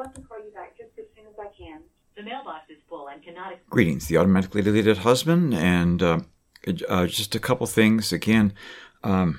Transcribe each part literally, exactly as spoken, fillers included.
about to call you back just as soon as I can. The mailbox is full and cannot... Greetings, the automatically deleted husband, and uh, uh, just a couple things. Again, um,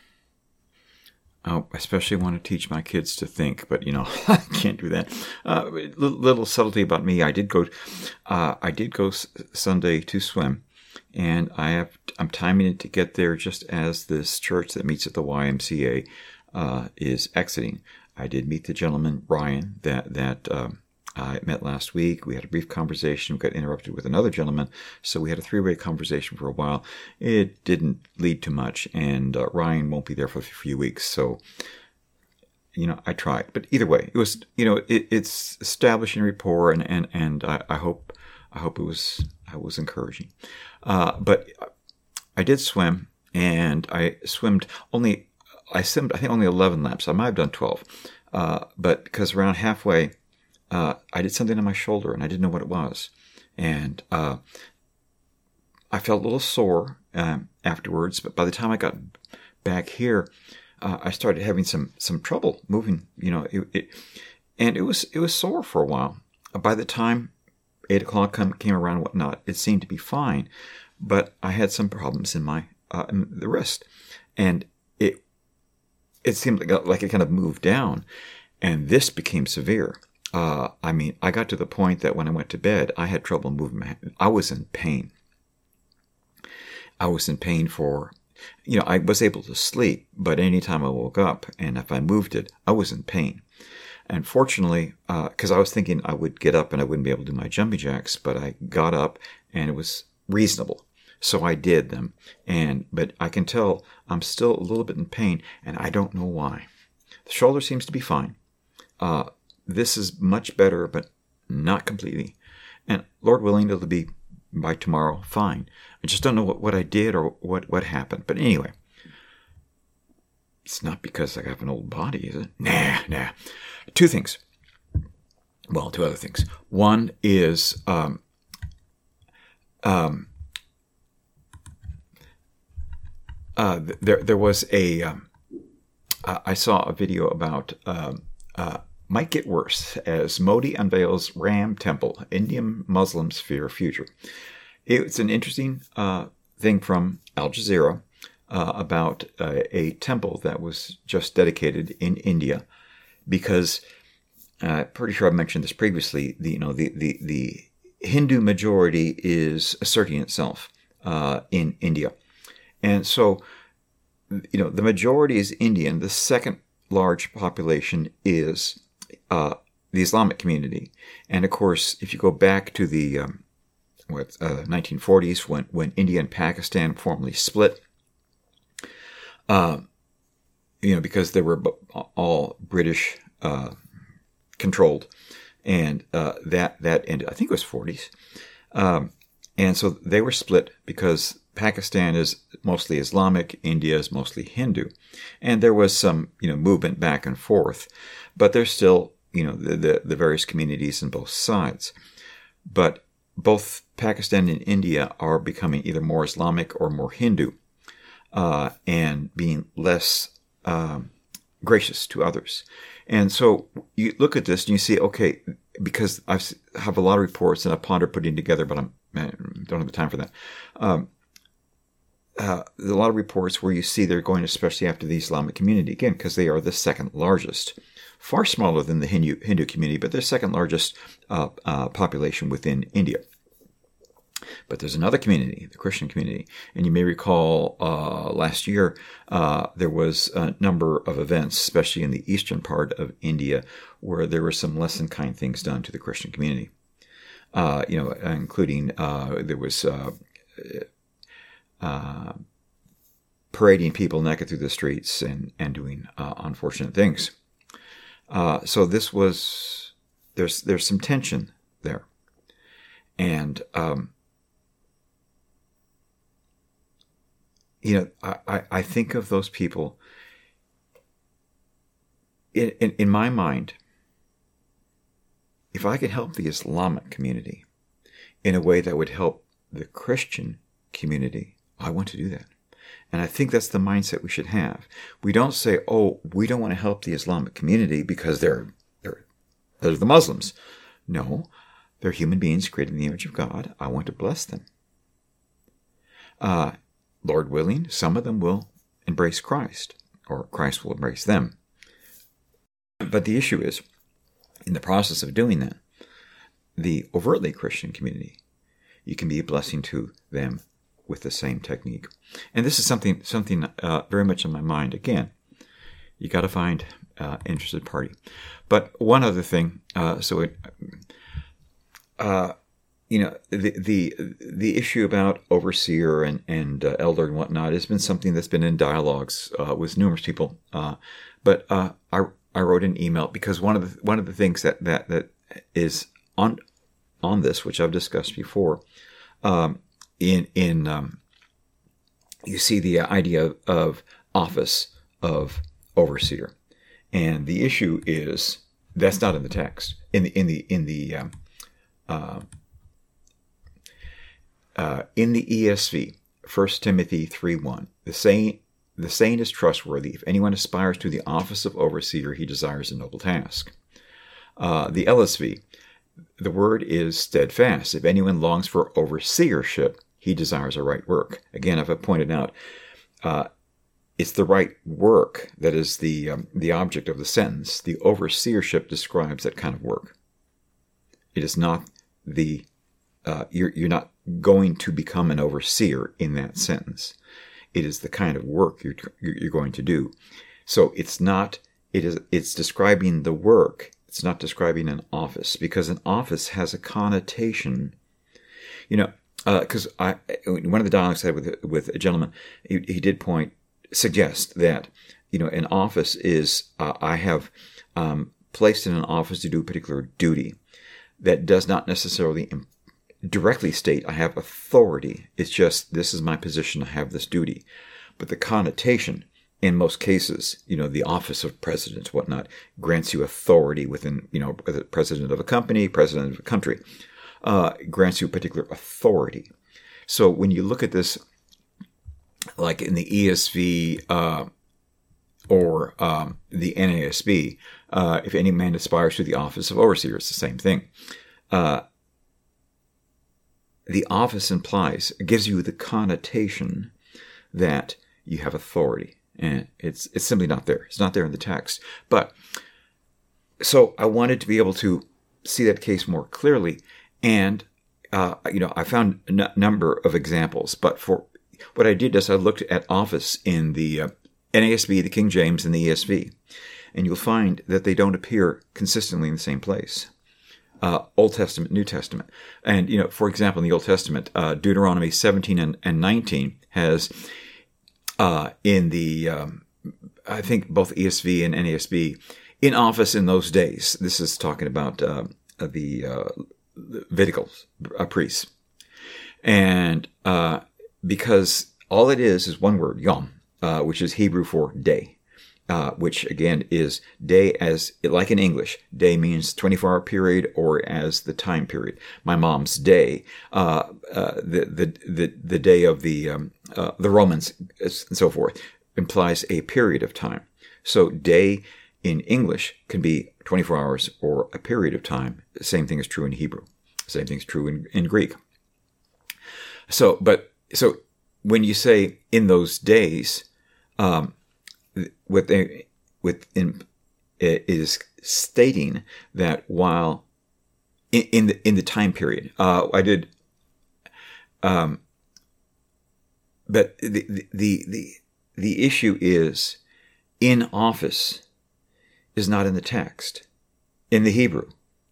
I especially want to teach my kids to think, but, you know, I can't do that. Uh, little, little subtlety about me. I did go, uh, I did go s- Sunday to swim, and I have, I'm timing it to get there just as this church that meets at the Y M C A uh, is exiting. I did meet the gentleman, Ryan, that, that, um, I met last week. We had a brief conversation. We got interrupted with another gentleman, so we had a three-way conversation for a while. It didn't lead to much, and uh, Ryan won't be there for a few weeks, so, you know, I tried. But either way, it was, you know, it, it's establishing rapport, and, and, and I, I hope I hope it was I was encouraging. Uh, but I did swim, and I swimmed only, I swimmed, I think, only eleven laps. I might have done twelve, uh, but because around halfway, Uh, I did something on my shoulder, and I didn't know what it was. And uh, I felt a little sore um, afterwards, but by the time I got back here, uh, I started having some some trouble moving. You know, it, it, and it was it was sore for a while. By the time eight o'clock come, came around and whatnot, it seemed to be fine. But I had some problems in my uh, in the wrist, and it it seemed like, like it kind of moved down, and this became severe. Uh, I mean, I got to the point that when I went to bed, I had trouble moving my hand. I was in pain. I was in pain for, you know, I was able to sleep, but anytime I woke up and if I moved it, I was in pain. And fortunately, because uh, I was thinking I would get up and I wouldn't be able to do my jumping jacks, but I got up and it was reasonable. So I did them. And, but I can tell I'm still a little bit in pain, and I don't know why. The shoulder seems to be fine. Uh, This is much better, but not completely. And Lord willing, it'll be by tomorrow fine. I just don't know what, what I did or what, what happened. But anyway, it's not because I have an old body, is it? Nah, nah. Two things. Well, two other things. One is um, um, uh, there there was a um, I saw a video about um, uh, might get worse as Modi unveils Ram Temple, Indian Muslims fear future. It's an interesting uh, thing from Al Jazeera uh, about uh, a temple that was just dedicated in India, because uh, I'm pretty sure I've mentioned this previously. The you know the the, the Hindu majority is asserting itself uh, in India, and so you know the majority is Indian. The second large population is Uh, the Islamic community. And of course, if you go back to the um, what, uh, nineteen forties, when, when India and Pakistan formally split, uh, you know, because they were all British uh, controlled, and uh, that that ended, I think it was forties. Um, and so they were split because Pakistan is mostly Islamic, India is mostly Hindu. And there was some, you know, movement back and forth, but there's still, you know, the, the, the various communities on both sides. But both Pakistan and India are becoming either more Islamic or more Hindu, uh, and being less um, gracious to others. And so you look at this and you see, okay, because I have a lot of reports and I pondered putting together, but I'm, I don't have the time for that. Um, Uh, a lot of reports where you see they're going especially after the Islamic community, again, because they are the second largest. Far smaller than the Hindu, Hindu community, but they're second largest uh, uh, population within India. But there's another community, the Christian community. And you may recall uh, last year uh, there was a number of events, especially in the eastern part of India, where there were some less than kind things done to the Christian community. Uh, you know, including uh, there was... Uh, Uh, parading people naked through the streets and, and doing uh, unfortunate things. Uh, so this was, there's there's some tension there. And, um, you know, I, I, I think of those people, in, in, in my mind, if I could help the Islamic community in a way that would help the Christian community, I want to do that. And I think that's the mindset we should have. We don't say, oh, we don't want to help the Islamic community because they're they're Those are the Muslims. No, they're human beings created in the image of God. I want to bless them. Uh, Lord willing, some of them will embrace Christ, or Christ will embrace them. But the issue is, in the process of doing that, the overtly Christian community, you can be a blessing to them with the same technique. And this is something something uh, very much on my mind. Again, you got to find uh, interested party. But one other thing, uh, so it, uh, you know, the the the issue about overseer and and uh, elder and whatnot has been something that's been in dialogues uh, with numerous people. Uh, but uh, I I wrote an email because one of the one of the things that that that is on on this, which I've discussed before, um, in in um, you see the idea of office of overseer, and the issue is that's not in the text. In the in the in the um, uh, uh, in the E S V, First Timothy three one, the saying the saying is trustworthy. If anyone aspires to the office of overseer, he desires a noble task. Uh, the L S V, the word is steadfast. If anyone longs for overseership, he desires a right work. Again, if I pointed out, uh, it's the right work that is the um, the object of the sentence. The overseership describes that kind of work. It is not the uh, you're you're not going to become an overseer in that sentence. It is the kind of work you're you're going to do. So it's not it is it's describing the work. It's not describing an office, because an office has a connotation. You know, because uh, I one of the dialogues I had with with a gentleman, he, he did point suggest that you know an office is uh, I have um, placed in an office to do a particular duty. That does not necessarily directly state I have authority. It's just this is my position. I have this duty, but the connotation. In most cases, you know, the office of president, whatnot, grants you authority within, you know, president of a company, president of a country, uh, grants you a particular authority. So when you look at this, like in the E S V uh, or um, the N A S B, uh, if any man aspires to the office of overseer, it's the same thing. Uh, the office implies, it gives you the connotation that you have authority. And it's it's simply not there. It's not there in the text. But so I wanted to be able to see that case more clearly, and uh, you know I found a n- number of examples. But for what I did is I looked at office in the uh, N A S B, the King James, and the E S V, and you'll find that they don't appear consistently in the same place. Uh, Old Testament, New Testament, and you know, for example, in the Old Testament, uh, Deuteronomy seventeen and, and nineteen has. Uh, in the, um, I think both E S V and N A S B, in office in those days. This is talking about uh, the uh, Levitical uh, priests. And uh, because all it is is one word, yom, uh, which is Hebrew for day, uh, which again is day as, like in English, day means twenty-four hour period or as the time period. My mom's day, uh, uh, the, the, the, the day of the, um, uh, the Romans and so forth, implies a period of time. So day in English can be twenty-four hours or a period of time. The same thing is true in Hebrew. Same thing is true in, in Greek. So, but, so when you say in those days, um, What they within it is stating that while in, in the in the time period, uh, I did, um, but the the the the issue is in office is not in the text in the Hebrew,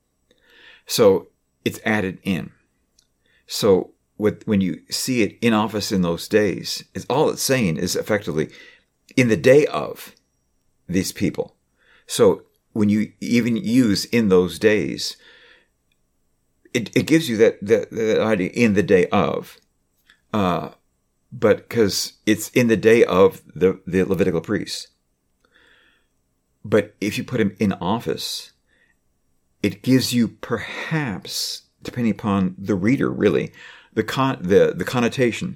so it's added in. So with, when you see it in office in those days, is all it's saying is effectively. In the day of these people. So when you even use in those days, it, it gives you that, that, that idea in the day of. Uh, but because it's in the day of the, the Levitical priests. But if you put him in office, it gives you perhaps, depending upon the reader really, the con, the, the connotation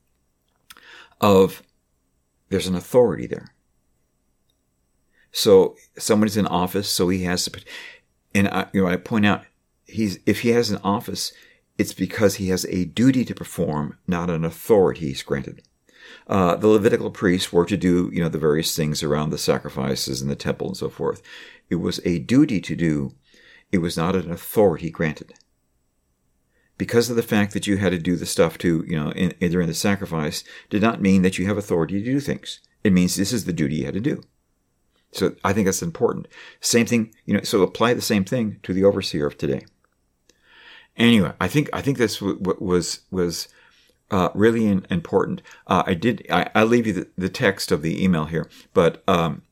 of there's an authority there. So someone is in office, so he has, and I, you know, I point out, he's if he has an office, it's because he has a duty to perform, not an authority he's granted. Uh, the Levitical priests were to do, you know, the various things around the sacrifices in the temple and so forth. It was a duty to do. It was not an authority granted. Because of the fact that you had to do the stuff to, you know, in, in, during the sacrifice, did not mean that you have authority to do things. It means this is the duty you had to do. So I think that's important. Same thing, you know, so apply the same thing to the overseer of today. Anyway, I think I think this w- w- was was uh, really in, important. Uh, I did. I, I'll leave you the, the text of the email here, but um,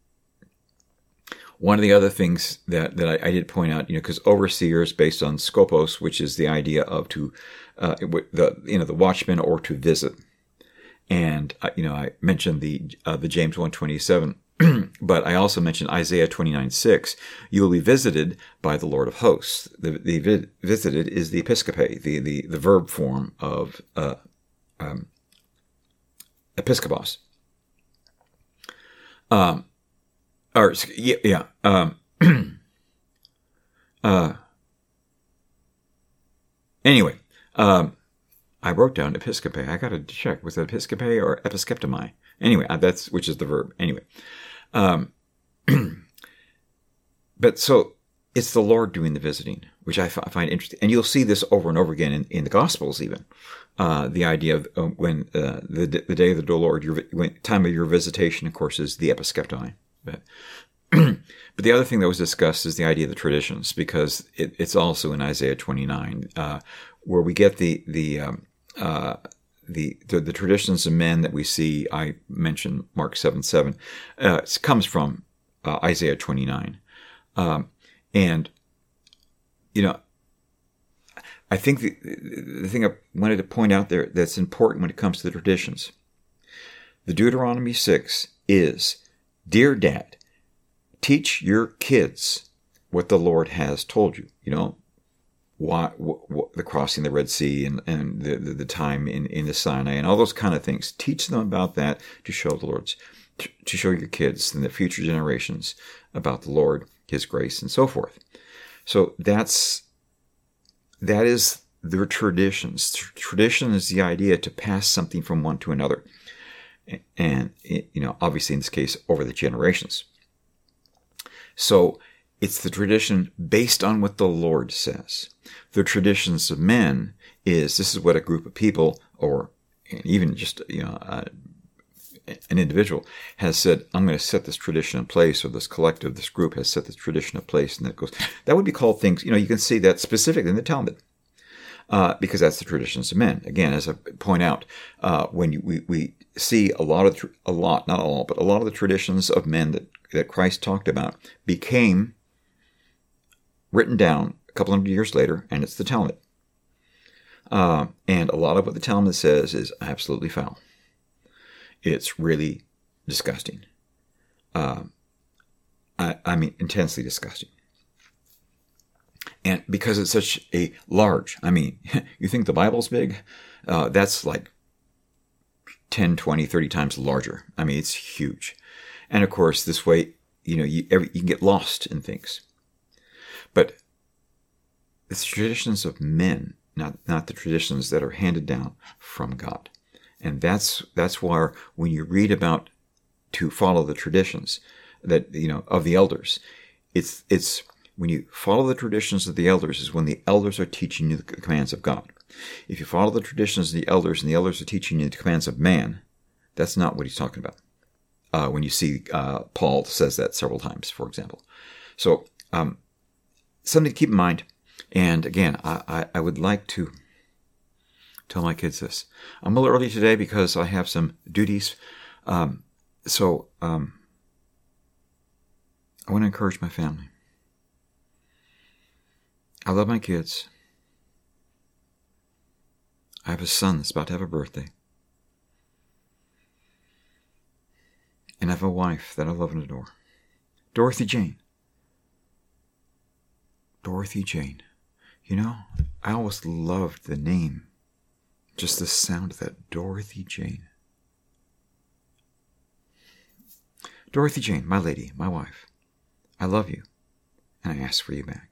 one of the other things that that I, I did point out, you know, because overseer is based on skopos, which is the idea of to uh, the you know the watchman or to visit, and uh, you know I mentioned the uh, the James one twenty-seven. But I also mentioned Isaiah twenty-nine six. You will be visited by the Lord of hosts. The, the vi- visited is the episkope, the, the, the verb form of uh, um, episkopos. Um, or yeah, yeah. Um, uh, anyway, um, I wrote down episkope. I got to check. Was it episkope or episkeptomai? Anyway, that's which is the verb. Anyway. Um, but so it's the Lord doing the visiting, which I, f- I find interesting. And you'll see this over and over again in, in the Gospels, even. Uh, the idea of uh, when uh, the the day of the Lord, your when, time of your visitation, of course, is the episkeptomai. But, but the other thing that was discussed is the idea of the traditions, because it, it's also in Isaiah twenty-nine, uh, where we get the, the, um, uh, The, the the traditions of men that we see. I mentioned Mark seven seven. Uh, it comes from uh, Isaiah twenty-nine. Um, and, you know, I think the, the thing I wanted to point out there that's important when it comes to the traditions. The Deuteronomy six is, Dear Dad, teach your kids what the Lord has told you. You know, Why, what, what, the crossing the Red Sea and, and the, the, the time in, in the Sinai and all those kind of things. Teach them about that to show the Lord's, to, to show your kids and the future generations about the Lord, His grace, and so forth. So that's, that is their traditions. Tradition is the idea to pass something from one to another. And, you know, obviously in this case, over the generations. So it's the tradition based on what the Lord says. The traditions of men is, this is what a group of people, or even just, you know, uh, an individual has said, I'm going to set this tradition in place, or this collective, this group has set this tradition in place, and that goes, that would be called things, you know, you can see that specifically in the Talmud, uh, because that's the traditions of men. Again, as I point out, uh, when you, we, we see a lot of, a lot, not all, but a lot of the traditions of men that, that Christ talked about became written down a couple hundred years later, and it's the Talmud. Uh, and a lot of what the Talmud says is absolutely foul. It's really disgusting. Uh, I, I mean, intensely disgusting. And because it's such a large, I mean, you think the Bible's big? Uh, that's like ten, twenty, thirty times larger. I mean, it's huge. And of course, this way, you know, you, every, you can get lost in things. But it's traditions of men, not not the traditions that are handed down from God. And that's that's why when you read about to follow the traditions that, you know, of the elders, it's it's when you follow the traditions of the elders is when the elders are teaching you the commands of God. If you follow the traditions of the elders and the elders are teaching you the commands of man, that's not what he's talking about. Uh, when you see uh, Paul says that several times, for example. So um, something to keep in mind. And again, I, I, I would like to tell my kids this. I'm a little early today because I have some duties. Um, so um, I want to encourage my family. I love my kids. I have a son that's about to have a birthday. And I have a wife that I love and adore. Dorothy Jane. Dorothy Jane. You know, I always loved the name. Just the sound of that. Dorothy Jane. Dorothy Jane, my lady, my wife. I love you. and I ask for you back.